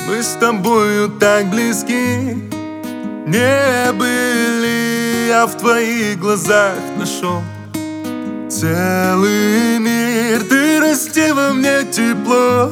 Мы с тобою так близки не были, я в твоих глазах нашел целый мир. Ты расти во мне тепло,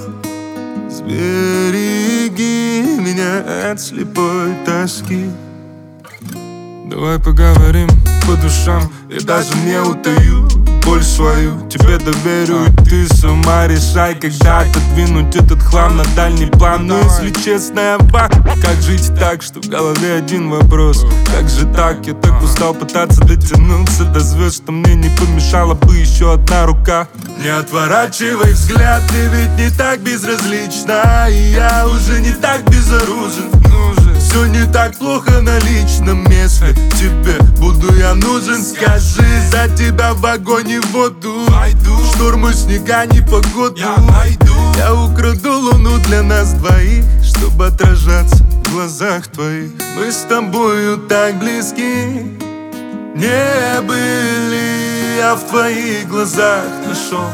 сбереги меня от слепой тоски. Давай поговорим по душам, я даже не утаю боль свою, тебе доверю, и ты сама решай, когда отодвинуть этот хлам на дальний план. Но если честно, я как жить так, что в голове один вопрос: как же так? Я так устал пытаться дотянуться до звезд, что мне не помешала бы еще одна рука. Не отворачивай взгляд, ты ведь не так безразлична, и я уже не так безоружен. Все не так плохо на личном месте, тебе буду я нужен. Скажи, за тебя в огонь и в воду пойду, штормы, снега, непогоду. Я украду луну для нас двоих, чтобы отражаться в глазах твоих. Мы с тобою так близки не были, я в твоих глазах нашел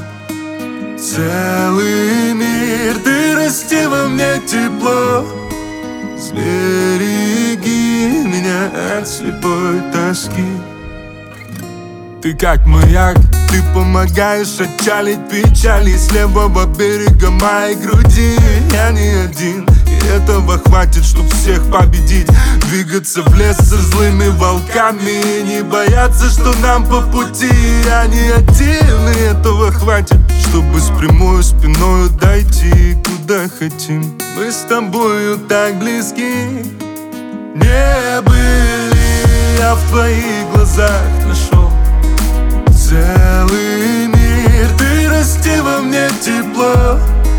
целый мир. Ты расти во мне тепло, сбереги меня от слепой тоски. Ты как маяк, ты помогаешь отчалить печали с левого берега моей груди. Я не один, и этого хватит, чтоб всех победить. Двигаться в лес со злыми волками и не бояться, что нам по пути. Я не один, и этого хватит, чтобы с прямой спиною дойти куда хотим. Мы с тобою так близки не были, я в твоих глазах нашел целый мир. Ты расти во мне тепло,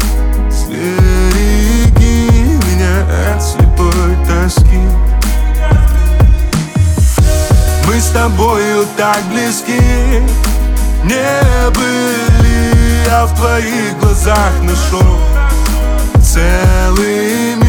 сбереги меня от слепой тоски. Мы с тобою так близки не были, я в твоих глазах нашел целый мир.